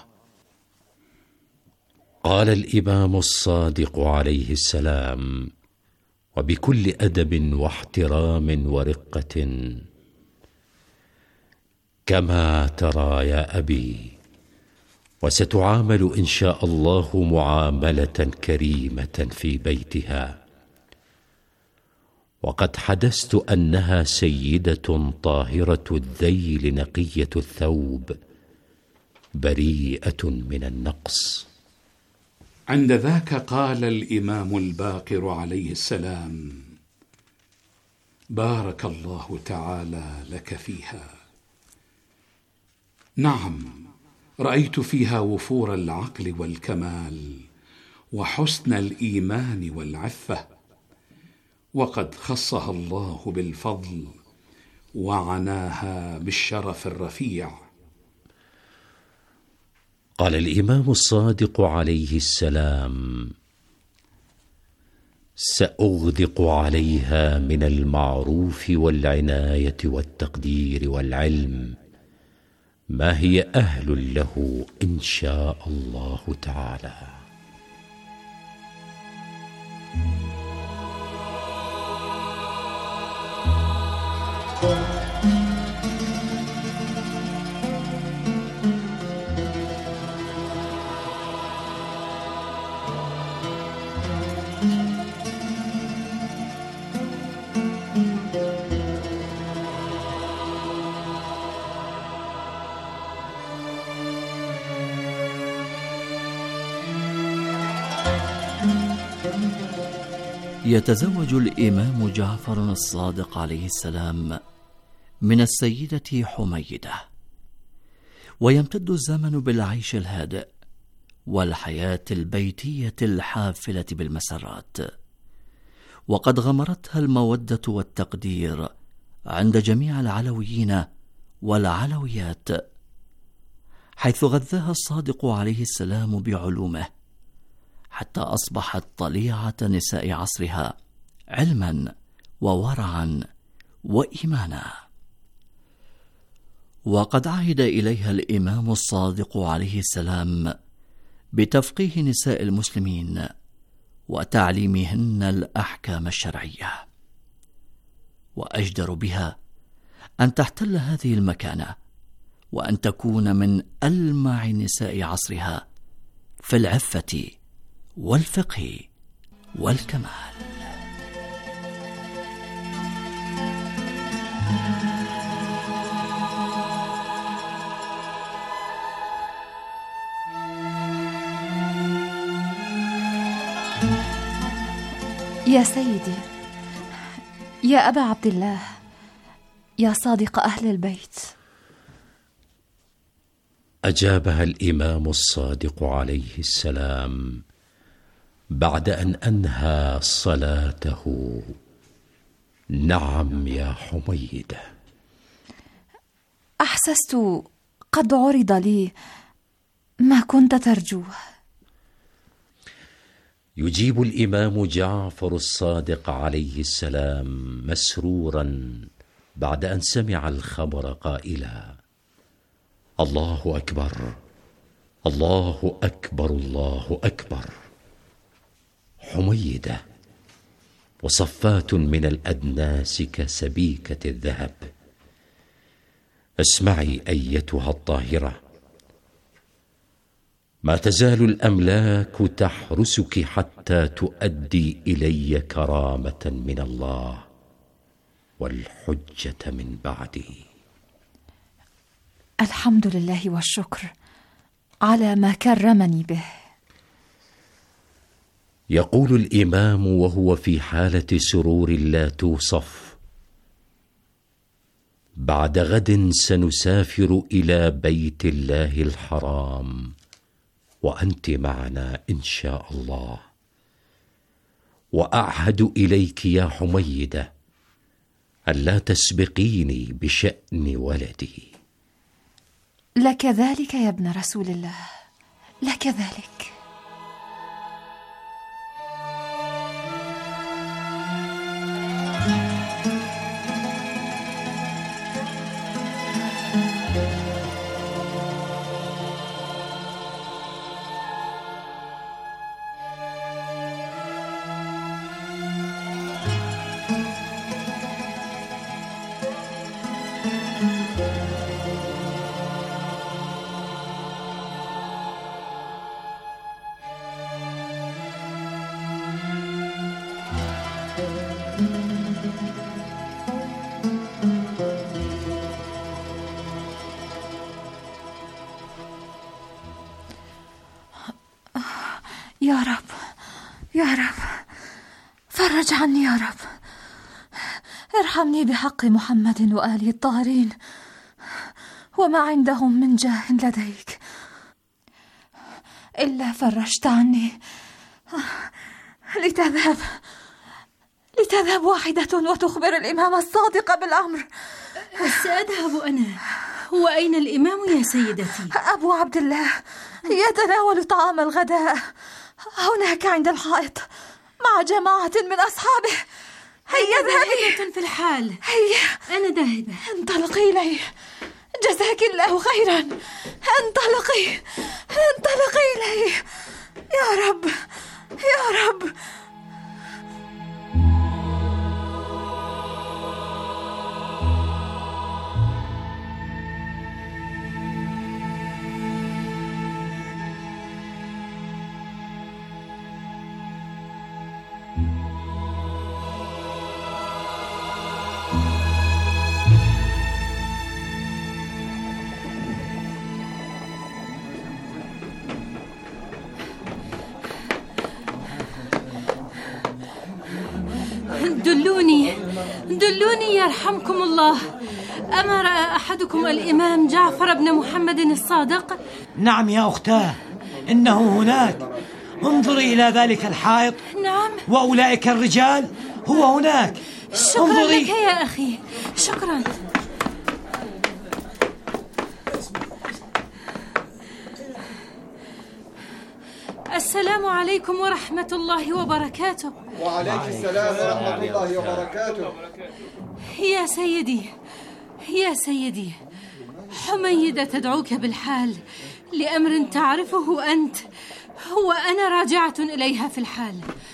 قال الإمام الصادق عليه السلام وبكل أدب واحترام ورقة: كما ترى يا أبي، وستعامل إن شاء الله معاملة كريمة في بيتها. وقد حدثت أنها سيدة طاهرة الذيل نقية الثوب بريئة من النقص. عند ذاك قال الإمام الباقر عليه السلام: بارك الله تعالى لك فيها. نعم، رأيت فيها وفور العقل والكمال وحسن الإيمان والعفة، وقد خصها الله بالفضل وعناها بالشرف الرفيع. قال الإمام الصادق عليه السلام: سأغدق عليها من المعروف والعناية والتقدير والعلم ما هي أهل له إن شاء الله تعالى. يتزوج الإمام جعفر الصادق عليه السلام من السيدة حميدة، ويمتد الزمن بالعيش الهادئ والحياة البيتية الحافلة بالمسرات، وقد غمرتها المودة والتقدير عند جميع العلويين والعلويات، حيث غذاها الصادق عليه السلام بعلومه حتى أصبحت طليعة نساء عصرها علما وورعا وإيمانا. وقد عهد إليها الإمام الصادق عليه السلام بتفقيه نساء المسلمين وتعليمهن الأحكام الشرعية، وأجدر بها أن تحتل هذه المكانة وأن تكون من ألمع نساء عصرها في العفة والفقه والكمال. يا سيدي، يا أبا عبد الله، يا صادق أهل البيت. أجابها الإمام الصادق عليه السلام بعد أن أنهى صلاته: نعم يا حميدة. أحسست قد عرض لي ما كنت ترجوه. يجيب الإمام جعفر الصادق عليه السلام مسرورا بعد أن سمع الخبر قائلا: الله أكبر، الله أكبر، الله أكبر. حميدة وصفات من الأدناس كسبيكة الذهب. اسمعي أيتها الطاهرة، ما تزال الأملاك تحرسك حتى تؤدي إلي كرامة من الله والحجة من بعدي. الحمد لله والشكر على ما كرمني به. يقول الإمام وهو في حالة سرور لا توصف: بعد غد سنسافر إلى بيت الله الحرام وأنت معنا إن شاء الله، وأعهد إليك يا حميدة ألا تسبقيني بشأن ولدي. لك ذلك يا ابن رسول الله، لك ذلك. يا رب، يا رب، فرج عني يا رب، ارحمني بحق محمد وآله الطاهرين وما عندهم من جاه لديك، إلا فرجت عني لتذهب لتذهب واحدة وتخبر الإمام الصادق بالأمر. سأذهب أنا. وأين الإمام يا سيدتي؟ أبو عبد الله يتناول طعام الغداء هناك عند الحائط مع جماعة من أصحابه. هيا اذهبي. في الحال. هيا أنا ذاهبة. انطلقي إليه. جزاك الله خيرا. انطلقي انطلقي إليه. يا رب يا رب. دلوني دلوني يرحمكم الله. أما رأى أحدكم الإمام جعفر بن محمد الصادق؟ نعم يا أختاه، إنه هناك. انظري إلى ذلك الحائط. نعم. وأولئك الرجال، هو هناك. شكرا انظري. لك يا أخي، شكرا. السلام عليكم ورحمة الله وبركاته. وعليك السلام ورحمة الله وبركاته. يا سيدي يا سيدي، حميدة تدعوك بالحال لأمر تعرفه أنت، وأنا راجعة إليها في الحال.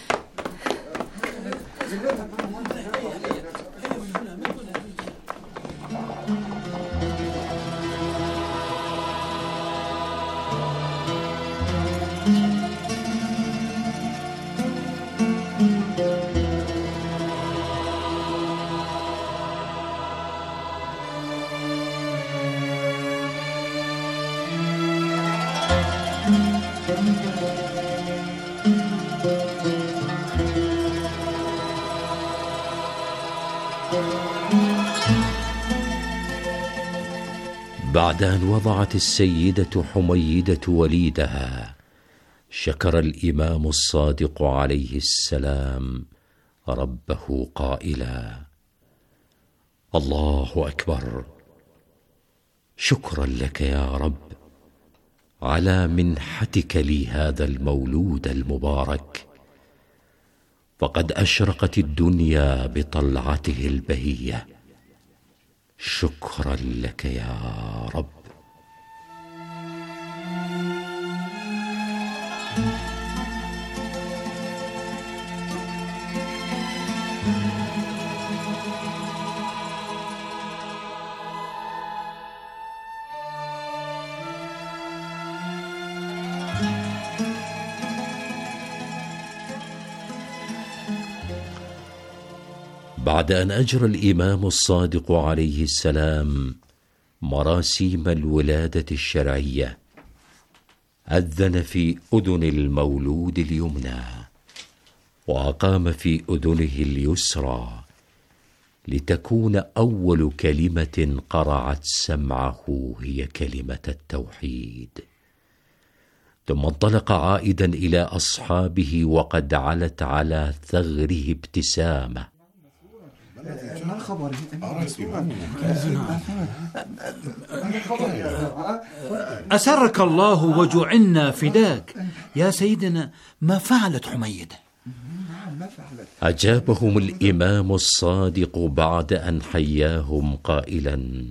بعد أن وضعت السيدة حميدة وليدها، شكر الإمام الصادق عليه السلام ربه قائلا: الله أكبر، شكرا لك يا رب على منحتك لي هذا المولود المبارك، فقد أشرقت الدنيا بطلعته البهية. شكرا لك يا رب. بعد أن أجرى الإمام الصادق عليه السلام مراسيم الولادة الشرعية، أذن في أذن المولود اليمنى، وأقام في أذنه اليسرى، لتكون أول كلمة قرعت سمعه هي كلمة التوحيد. ثم انطلق عائدا إلى أصحابه وقد علت على ثغره ابتسامة. أسرك الله وجعلنا فداك يا سيدنا، ما فعلت حميدة؟ أجابهم الإمام الصادق بعد أن حياهم قائلا: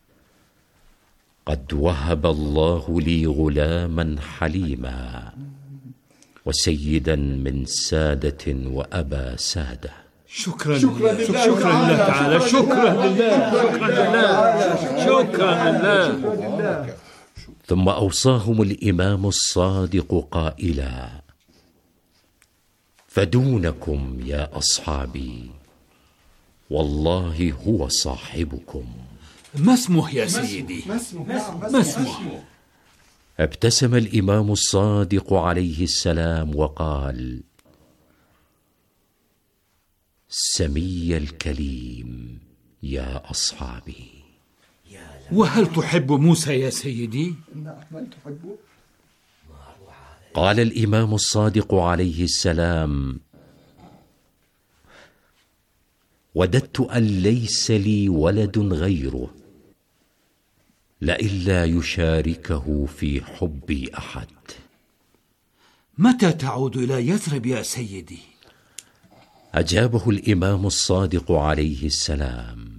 قد وهب الله لي غلاما حليما وسيدا من سادة وأبا سادة. شكرا شكرا لله, شكرا لله تعالى. شكرا لله شكرا لله شكرا لله. ثم أوصاهم الإمام الصادق قائلا: فدونكم يا أصحابي، والله هو صاحبكم. ما اسمه يا سيدي؟ ما اسمه؟ ابتسم الإمام الصادق عليه السلام وقال: سمي الكليم يا أصحابي. وهل تحب موسى يا سيدي؟ قال الإمام الصادق عليه السلام: وددت أن ليس لي ولد غيره، لئلا يشاركه في حبي أحد. متى تعود إلى يثرب يا سيدي؟ أجابه الإمام الصادق عليه السلام: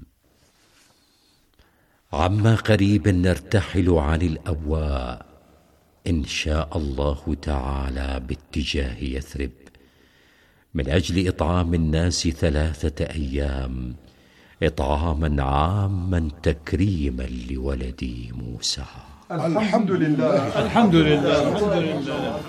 عما قريب نرتحل عن الأبواء إن شاء الله تعالى باتجاه يثرب، من أجل إطعام الناس ثلاثة أيام، إطعاما عاما تكريما لولدي موسى. الحمد لله الحمد لله الحمد لله.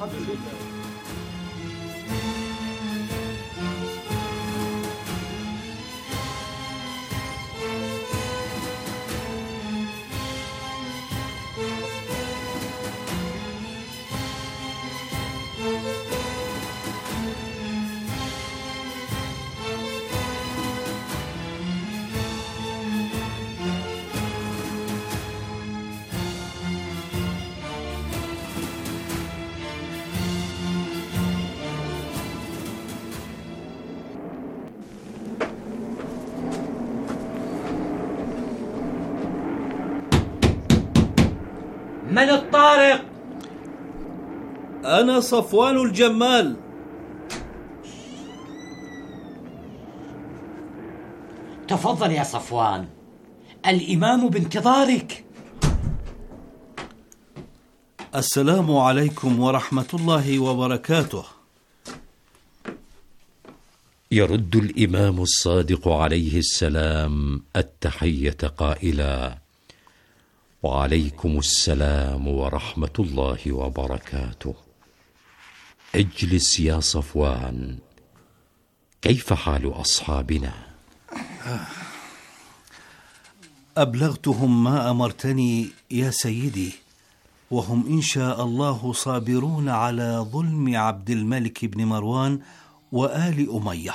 من الطارق؟ أنا صفوان الجمال. تفضل يا صفوان، الإمام بانتظارك. السلام عليكم ورحمة الله وبركاته. يرد الإمام الصادق عليه السلام التحية قائلا: وعليكم السلام ورحمة الله وبركاته. اجلس يا صفوان، كيف حال أصحابنا؟ أبلغتهم ما أمرتني يا سيدي، وهم إن شاء الله صابرون على ظلم عبد الملك بن مروان وآل أمية.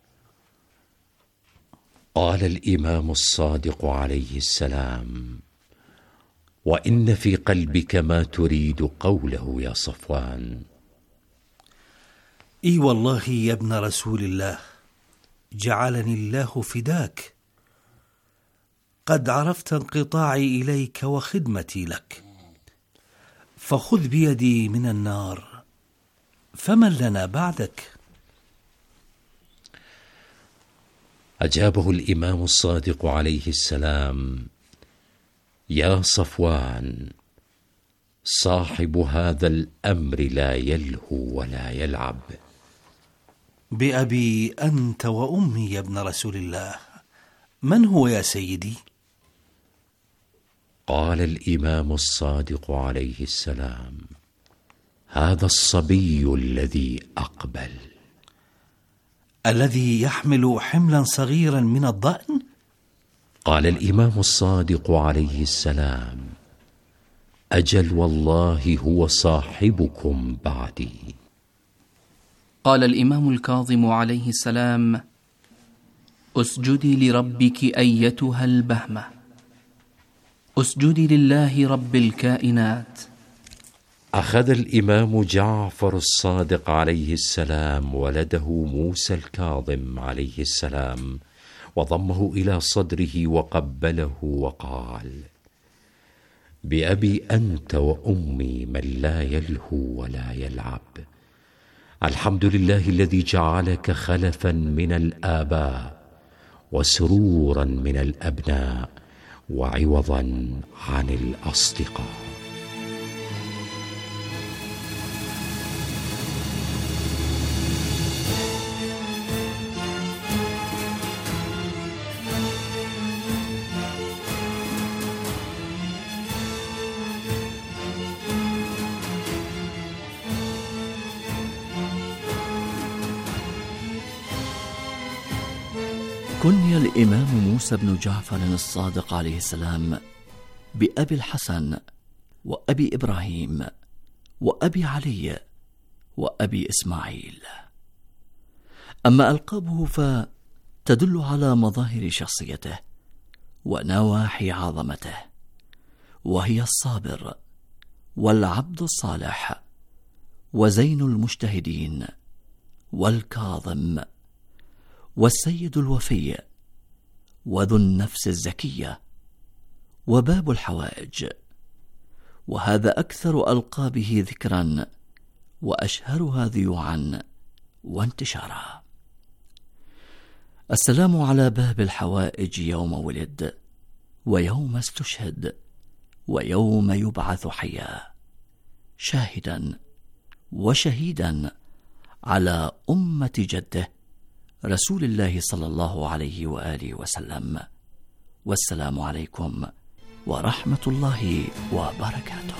قال الإمام الصادق عليه السلام: وإن في قلبك ما تريد قوله يا صفوان. إي والله يا ابن رسول الله، جعلني الله فداك، قد عرفت انقطاعي إليك وخدمتي لك، فخذ بيدي من النار، فمن لنا بعدك؟ أجابه الإمام الصادق عليه السلام: يا صفوان، صاحب هذا الأمر لا يلهو ولا يلعب. بأبي أنت وأمي يا ابن رسول الله، من هو يا سيدي؟ قال الإمام الصادق عليه السلام: هذا الصبي الذي أقبل. الذي يحمل حملا صغيرا من الضأن؟ قال الإمام الصادق عليه السلام: أجل والله هو صاحبكم بعدي. قال الإمام الكاظم عليه السلام: اسجدي لربك أيتها البهمة، اسجدي لله رب الكائنات. أخذ الإمام جعفر الصادق عليه السلام ولده موسى الكاظم عليه السلام وضمه إلى صدره وقبله وقال: بأبي أنت وأمي من لا يلهو ولا يلعب، الحمد لله الذي جعلك خلفا من الآباء وسرورا من الأبناء وعوضا عن الأصدقاء. كني الإمام موسى بن جعفر الصادق عليه السلام بأبي الحسن وأبي إبراهيم وأبي علي وأبي إسماعيل. أما ألقابه فتدل على مظاهر شخصيته ونواحي عظمته، وهي الصابر والعبد الصالح وزين المجتهدين والكاظم والسيد الوفي وذو النفس الزكية وباب الحوائج، وهذا أكثر ألقابه ذكرا وأشهرها ذيوعا وانتشارا. السلام على باب الحوائج يوم ولد، ويوم استشهد، ويوم يبعث حيا، شاهدا وشهيدا على أمة جده رسول الله صلى الله عليه وآله وسلم. والسلام عليكم ورحمة الله وبركاته.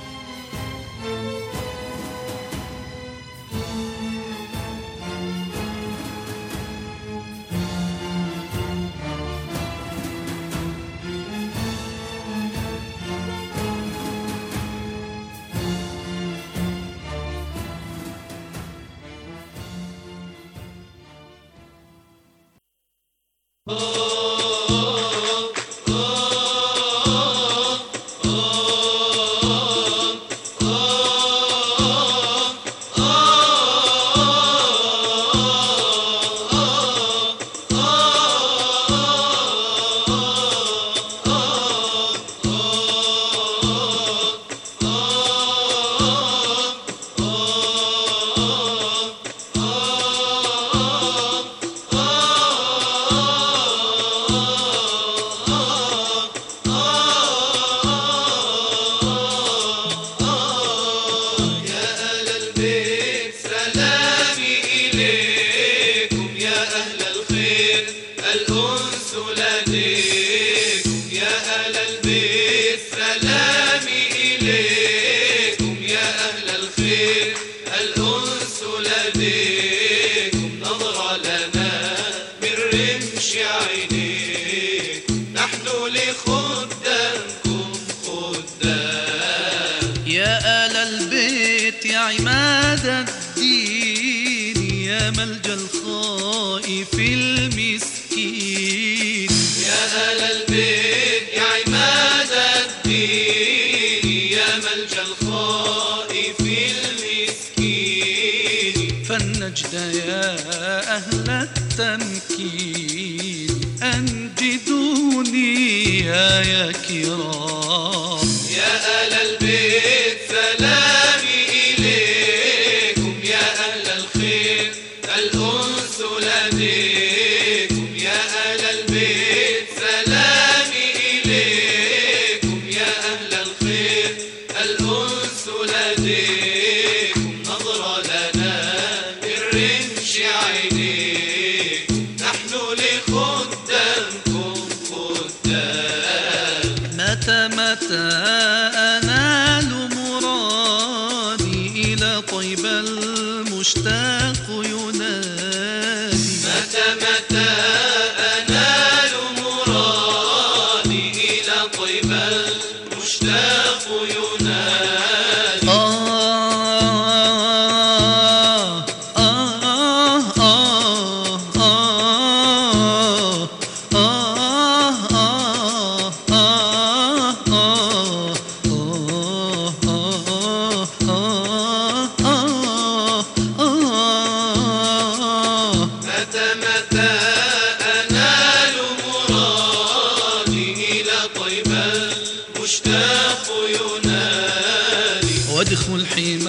وادخل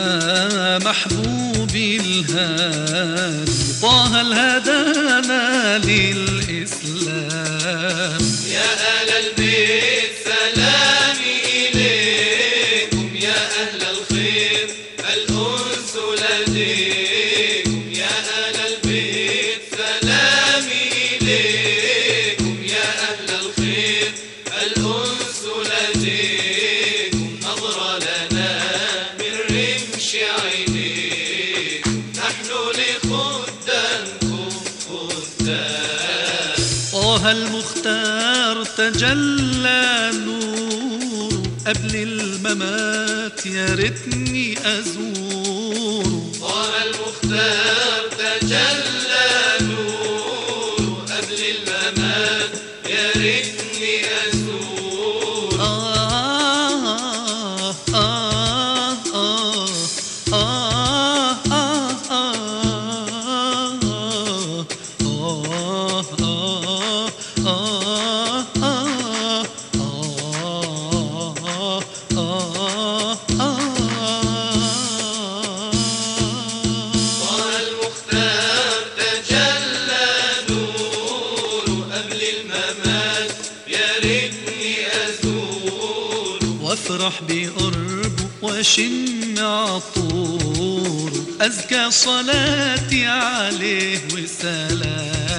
حما محبوبي الهادي طه الهدانا للإسلام. يا أهل البيت سلامي إليكم، يا أهل الخير الأنس لديكم. يا أهل البيت سلامي إليكم، يا أهل الخير الأنس لديكم. نظرة لنا من رمش عينيكم، نحن لخدامكم خدام. طه المختار تجلى نور قبل الممات، يا ريتني أزور. طه المختار تجلى نور قبل الممات، يا ريتني أزور. آه آه آه آه آه آه آه آه آه طه المختار تجلى نور قبل الممات يا ريتني أزور وافرح بقربه واشم عطوره أزكى صلاتي عليه وسلام